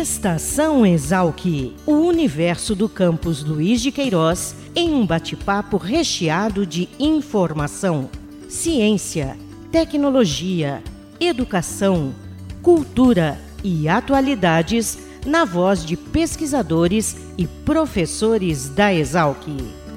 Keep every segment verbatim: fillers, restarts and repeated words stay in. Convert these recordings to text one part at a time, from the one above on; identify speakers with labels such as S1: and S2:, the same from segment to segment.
S1: Estação Exalc, o universo do campus Luiz de Queiroz, em um bate-papo recheado de informação, ciência, tecnologia, educação, cultura e atualidades na voz de pesquisadores e professores da Exalc.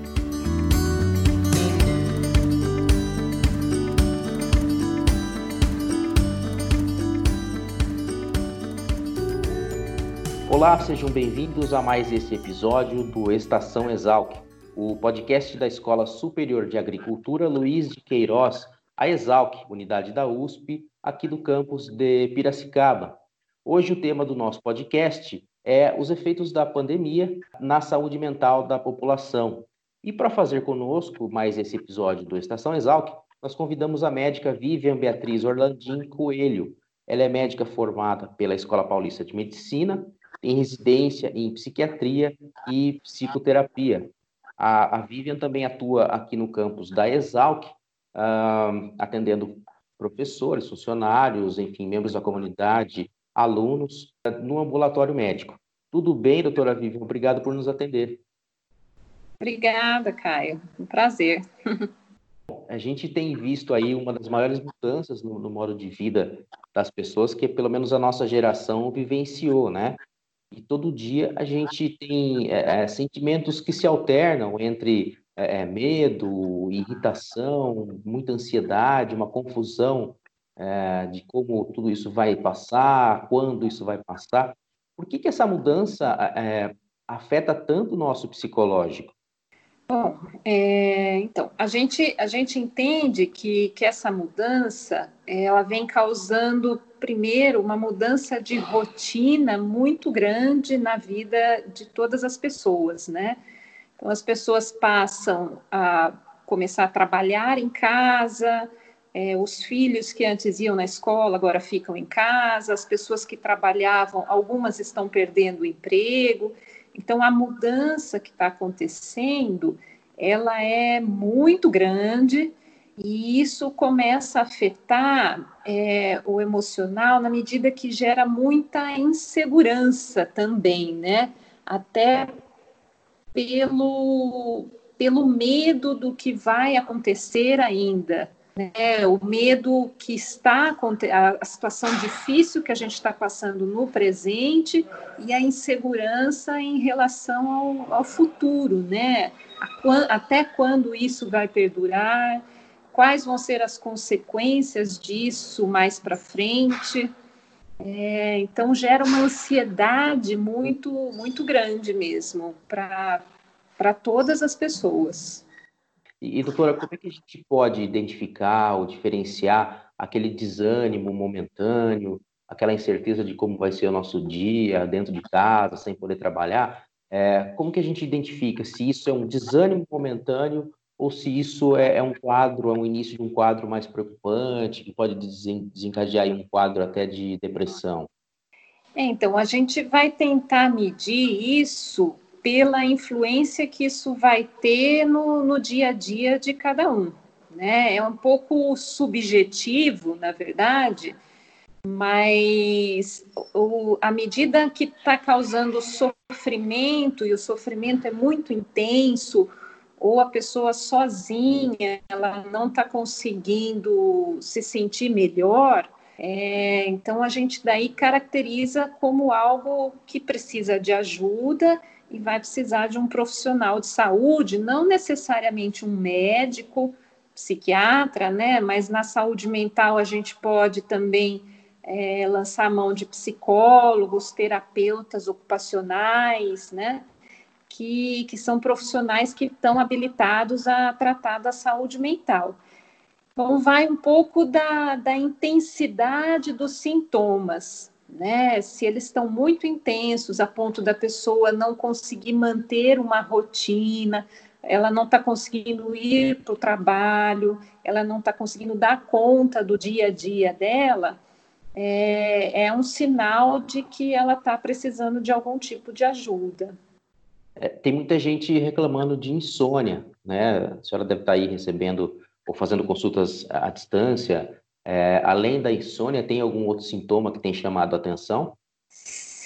S2: Olá, sejam bem-vindos a mais esse episódio do Estação Exalc, o podcast da Escola Superior de Agricultura Luiz de Queiroz, a Exalc, unidade da U S P, aqui do campus de Piracicaba. Hoje o tema do nosso podcast é os efeitos da pandemia na saúde mental da população. E para fazer conosco mais esse episódio do Estação Exalc, nós convidamos a médica Vivian Beatriz Orlandim Coelho. Ela é médica formada pela Escola Paulista de Medicina, tem residência em psiquiatria e psicoterapia. A, a Vivian também atua aqui no campus da Exalc, uh, atendendo professores, funcionários, enfim, membros da comunidade, alunos, no ambulatório médico. Tudo bem, doutora Vivian? Obrigado por nos atender.
S3: Obrigada, Caio. Um prazer.
S2: A gente tem visto aí uma das maiores mudanças no, no modo de vida das pessoas que, pelo menos, a nossa geração vivenciou, né? E todo dia a gente tem é, sentimentos que se alternam entre é, medo, irritação, muita ansiedade, uma confusão é, de como tudo isso vai passar, quando isso vai passar. Por que que essa mudança é, afeta tanto o nosso psicológico?
S3: Bom, é, então, a gente, a gente entende que, que essa mudança, ela vem causando, primeiro, uma mudança de rotina muito grande na vida de todas as pessoas, né? Então, as pessoas passam a começar a trabalhar em casa, é, os filhos que antes iam na escola agora ficam em casa, as pessoas que trabalhavam, algumas estão perdendo o emprego. Então, a mudança que está acontecendo, ela é muito grande e isso começa a afetar é, o emocional na medida que gera muita insegurança também, né? Até pelo, pelo medo do que vai acontecer ainda. É, o medo que está, a situação difícil que a gente está passando no presente e a insegurança em relação ao, ao futuro, né? A, até quando isso vai perdurar, quais vão ser as consequências disso mais para frente. É, então, gera uma ansiedade muito, muito grande mesmo para para todas as pessoas.
S2: E, doutora, como é que a gente pode identificar ou diferenciar aquele desânimo momentâneo, aquela incerteza de como vai ser o nosso dia dentro de casa, sem poder trabalhar? É, como que a gente identifica se isso é um desânimo momentâneo ou se isso é, é um quadro, é um início de um quadro mais preocupante, que pode desen, desencadear aí um quadro até de depressão?
S3: É, então, a gente vai tentar medir isso pela influência que isso vai ter no, no dia a dia de cada um, né? É um pouco subjetivo, na verdade, mas o, à medida que está causando sofrimento, e o sofrimento é muito intenso, ou a pessoa sozinha, ela não está conseguindo se sentir melhor, é, então a gente daí caracteriza como algo que precisa de ajuda e vai precisar de um profissional de saúde, não necessariamente um médico, psiquiatra, né? Mas na saúde mental a gente pode também é, lançar a mão de psicólogos, terapeutas ocupacionais, né? Que, que são profissionais que estão habilitados a tratar da saúde mental. Então, vai um pouco da, da intensidade dos sintomas, né? Se eles estão muito intensos, a ponto da pessoa não conseguir manter uma rotina, ela não está conseguindo ir para o trabalho, ela não está conseguindo dar conta do dia a dia dela, é, é um sinal de que ela está precisando de algum tipo de ajuda.
S2: É, tem muita gente reclamando de insônia, né? A senhora deve estar aí recebendo ou fazendo consultas à distância. É, além da insônia, tem algum outro sintoma que tem chamado a atenção?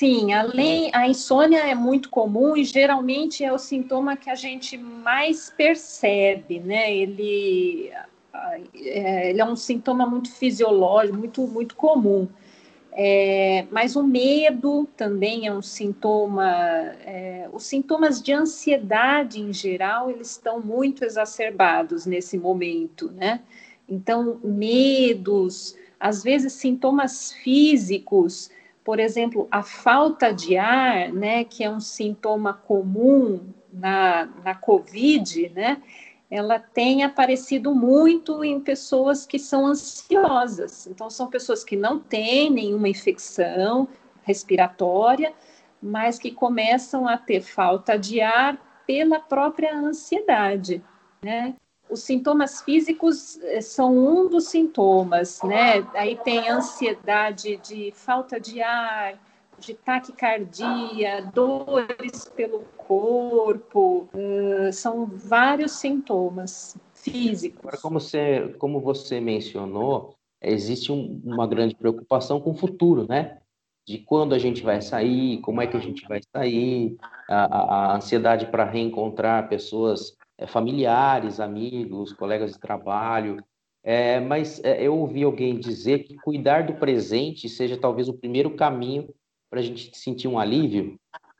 S3: Sim, além, a insônia é muito comum e geralmente é o sintoma que a gente mais percebe, né? Ele, é, ele é um sintoma muito fisiológico, muito, muito comum. É, mas o medo também é um sintoma, é, os sintomas de ansiedade em geral, eles estão muito exacerbados nesse momento, né? Então, medos, às vezes sintomas físicos, por exemplo, a falta de ar, né, que é um sintoma comum na, na COVID, né? Ela tem aparecido muito em pessoas que são ansiosas. Então, são pessoas que não têm nenhuma infecção respiratória, mas que começam a ter falta de ar pela própria ansiedade, né? Os sintomas físicos são um dos sintomas, né? Aí tem ansiedade de falta de ar, de taquicardia, dores pelo corpo, uh, são vários sintomas físicos.
S2: Agora, como você, como você mencionou, existe um, uma grande preocupação com o futuro, né? De quando a gente vai sair, como é que a gente vai sair, a, a, a ansiedade para reencontrar pessoas, é, familiares, amigos, colegas de trabalho. É, mas é, eu ouvi alguém dizer que cuidar do presente seja talvez o primeiro caminho para a gente sentir um alívio.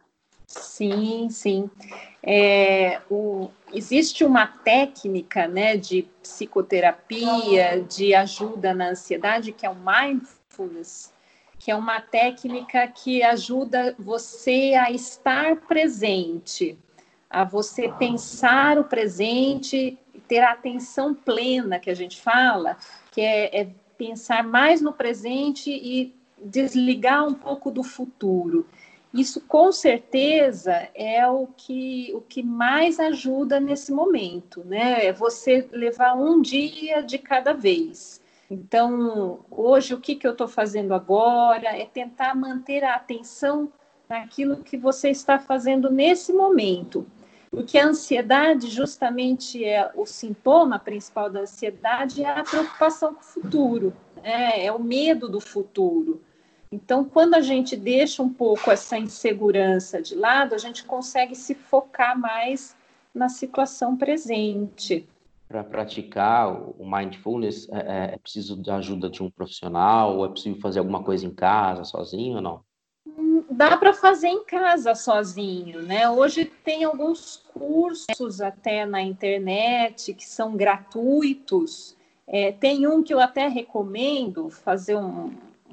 S3: Sim, sim. É, o, existe uma técnica, né, de psicoterapia, de ajuda na ansiedade, que é o mindfulness, que é uma técnica que ajuda você a estar presente, a você pensar o presente, ter a atenção plena, que a gente fala, que é, é pensar mais no presente e desligar um pouco do futuro. Isso, com certeza, é o que, o que mais ajuda nesse momento, né? É você levar um dia de cada vez. Então, hoje, o que, que eu estou fazendo agora é tentar manter a atenção naquilo que você está fazendo nesse momento. Porque a ansiedade, justamente, é o sintoma principal da ansiedade é a preocupação com o futuro, né? É o medo do futuro. Então, quando a gente deixa um pouco essa insegurança de lado, a gente consegue se focar mais na situação presente.
S2: Para praticar o mindfulness, é, é preciso da ajuda de um profissional, ou é possível fazer alguma coisa em casa, sozinho ou não?
S3: Dá para fazer em casa sozinho, né? Hoje tem alguns cursos até na internet que são gratuitos. É, tem um que eu até recomendo fazer um,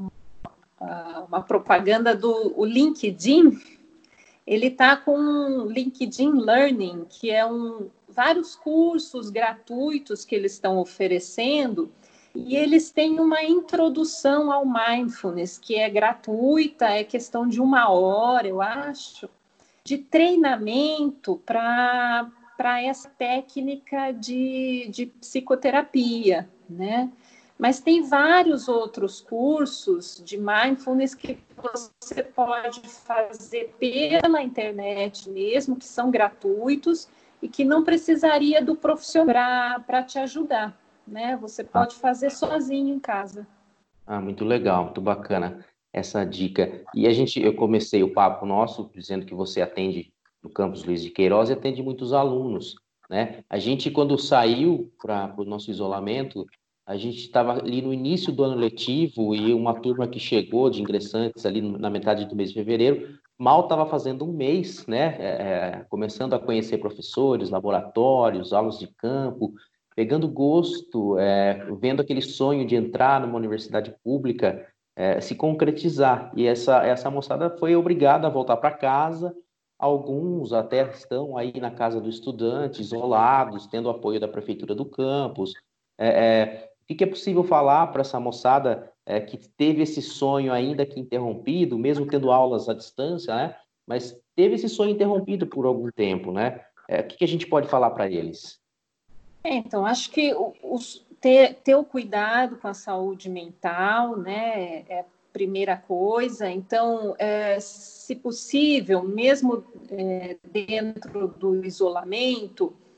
S3: uma propaganda do o LinkedIn. Ele está com um LinkedIn Learning, que é um, vários cursos gratuitos que eles estão oferecendo, e eles têm uma introdução ao mindfulness, que é gratuita, é questão de uma hora, eu acho, de treinamento para para essa técnica de, de psicoterapia, né? Mas tem vários outros cursos de mindfulness que você pode fazer pela internet mesmo, que são gratuitos e que não precisaria do profissional para te ajudar, né? Você
S2: Ah,
S3: pode fazer sozinho em casa.
S2: ah, muito legal, muito bacana essa dica. E a gente, eu comecei o papo nosso dizendo que você atende no campus Luiz de Queiroz e atende muitos alunos, né? A gente, quando saiu para o nosso isolamento, a gente estava ali no início do ano letivo e uma turma que chegou de ingressantes ali na metade do mês de fevereiro, mal estava fazendo um mês, né? É, é, começando a conhecer professores, laboratórios, aulas de campo, pegando gosto, é, vendo aquele sonho de entrar numa universidade pública é, se concretizar. E essa, essa moçada foi obrigada a voltar para casa. Alguns até estão aí na casa do estudante, isolados, tendo o apoio da prefeitura do campus. É, é, o que, que é possível falar para essa moçada é, que teve esse sonho ainda que interrompido, mesmo tendo aulas à distância, né? Mas teve esse sonho interrompido por algum tempo, né? É, o que, que a gente pode falar para eles?
S3: É, então, acho que os, ter, ter o cuidado com a saúde mental, né, é a primeira coisa. Então, é, se possível, mesmo é, dentro do isolamento,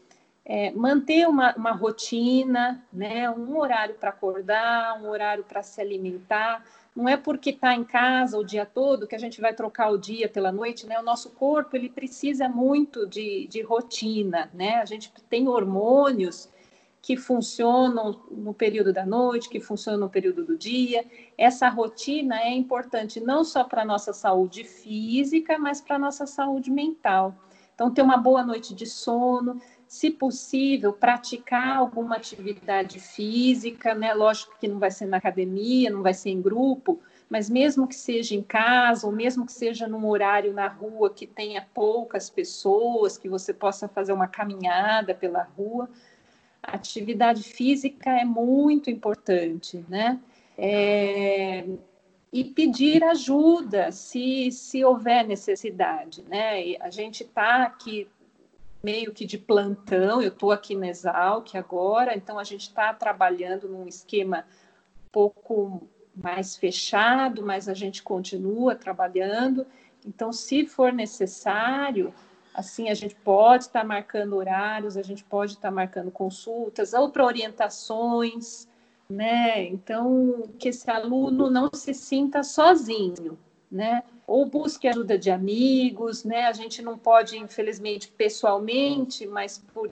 S3: é, manter uma, uma rotina, né? Um horário para acordar, um horário para se alimentar. Não é porque está em casa o dia todo que a gente vai trocar o dia pela noite, né? O nosso corpo, ele precisa muito de, de rotina, né? A gente tem hormônios que funcionam no período da noite, que funcionam no período do dia. Essa rotina é importante não só para a nossa saúde física, mas para a nossa saúde mental. Então, ter uma boa noite de sono, se possível, praticar alguma atividade física, né? Lógico que não vai ser na academia, não vai ser em grupo, mas mesmo que seja em casa, ou mesmo que seja num horário na rua que tenha poucas pessoas, que você possa fazer uma caminhada pela rua, a atividade física é muito importante, né? É... E pedir ajuda se, se houver necessidade, né? E a gente está aqui meio que de plantão, eu estou aqui na Exalc agora, então a gente está trabalhando num esquema um pouco mais fechado, mas a gente continua trabalhando. Então, se for necessário, assim, a gente pode estar marcando horários, a gente pode estar marcando consultas, ou para orientações, né? Então, que esse aluno não se sinta sozinho, né? Ou busque ajuda de amigos, né? A gente não pode, infelizmente, pessoalmente, mas por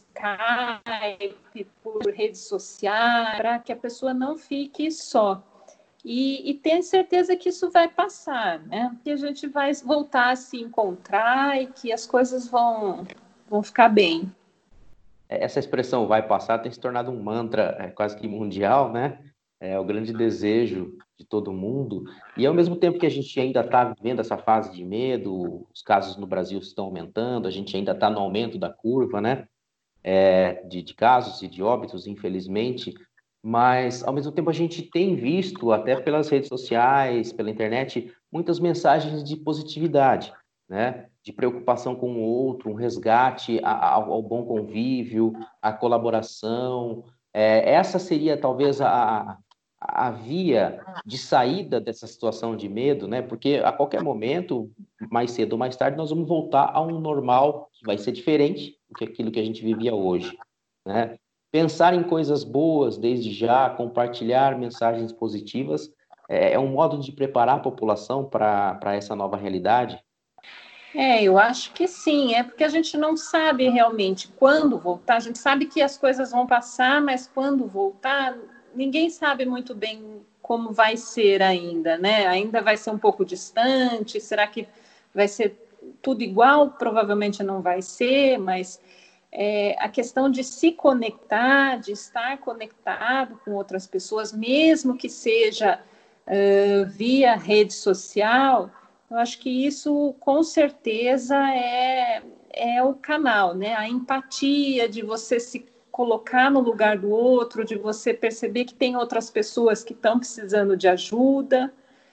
S3: Skype, por redes sociais, para que a pessoa não fique só. E, e ter certeza que isso vai passar, né? Que a gente vai voltar a se encontrar e que as coisas vão, vão ficar bem.
S2: Essa expressão vai passar tem se tornado um mantra é, quase que mundial, né? É o grande desejo de todo mundo. E ao mesmo tempo que a gente ainda está vivendo essa fase de medo, os casos no Brasil estão aumentando, a gente ainda está no aumento da curva, né? É, de, de casos e de óbitos, infelizmente. Mas, ao mesmo tempo, a gente tem visto, até pelas redes sociais, pela internet, muitas mensagens de positividade, né? De preocupação com o outro, um resgate ao, ao bom convívio, a colaboração. É, essa seria, talvez, a, a via de saída dessa situação de medo, né? Porque, a qualquer momento, mais cedo ou mais tarde, nós vamos voltar a um normal que vai ser diferente do que aquilo que a gente vivia hoje, né? Pensar em coisas boas desde já, compartilhar mensagens positivas, é, é um modo de preparar a população para essa nova realidade?
S3: É, eu acho que sim, é porque a gente não sabe realmente quando voltar, a gente sabe que as coisas vão passar, mas quando voltar, ninguém sabe muito bem como vai ser ainda, né? Ainda vai ser um pouco distante, será que vai ser tudo igual? Provavelmente não vai ser, mas... É, a questão de se conectar, de estar conectado com outras pessoas, mesmo que seja uh, via rede social, eu acho que isso com certeza é, é o canal, né? A empatia de você se colocar no lugar do outro, de você perceber que tem outras pessoas que estão precisando de ajuda.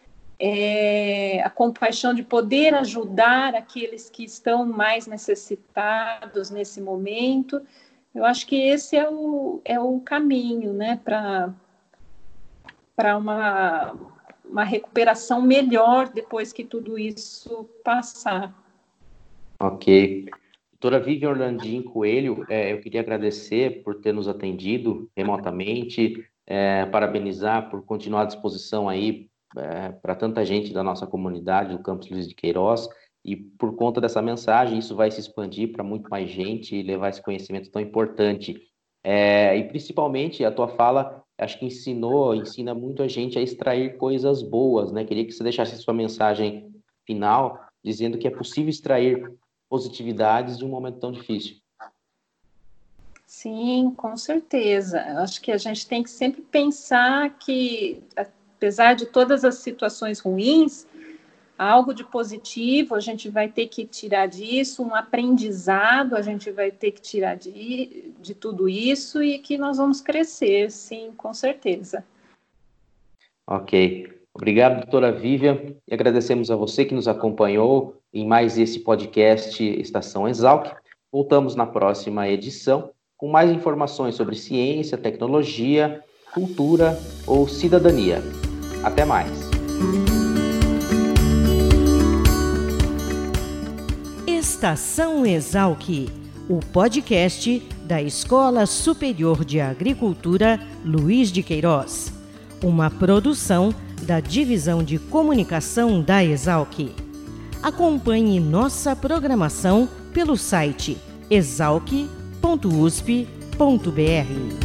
S3: É, a compaixão de poder ajudar aqueles que estão mais necessitados nesse momento. Eu acho que esse é o, é o caminho, né, para para uma, uma recuperação melhor depois que tudo isso passar.
S2: Ok. Doutora Vivian Orlandim Coelho, é, eu queria agradecer por ter nos atendido remotamente, é, parabenizar por continuar à disposição aí É, para tanta gente da nossa comunidade, do Campus Luiz de Queiroz, e por conta dessa mensagem, isso vai se expandir para muito mais gente e levar esse conhecimento tão importante. É, e principalmente a tua fala, acho que ensinou, ensina muito a gente a extrair coisas boas, né? Queria que você deixasse a sua mensagem final, dizendo que é possível extrair positividades de um momento tão difícil.
S3: Sim, com certeza. Eu acho que a gente tem que sempre pensar que apesar de todas as situações ruins, algo de positivo a gente vai ter que tirar disso, um aprendizado a gente vai ter que tirar de, de tudo isso e que nós vamos crescer, sim, com certeza.
S2: Ok. Obrigado, doutora Vivian, e agradecemos a você que nos acompanhou em mais esse podcast Estação Exalc. Voltamos na próxima edição com mais informações sobre ciência, tecnologia, cultura ou cidadania. Até mais.
S1: Estação Exalc, o podcast da Escola Superior de Agricultura Luiz de Queiroz, uma produção da Divisão de Comunicação da Esalq. Acompanhe nossa programação pelo site exalq ponto usp ponto br.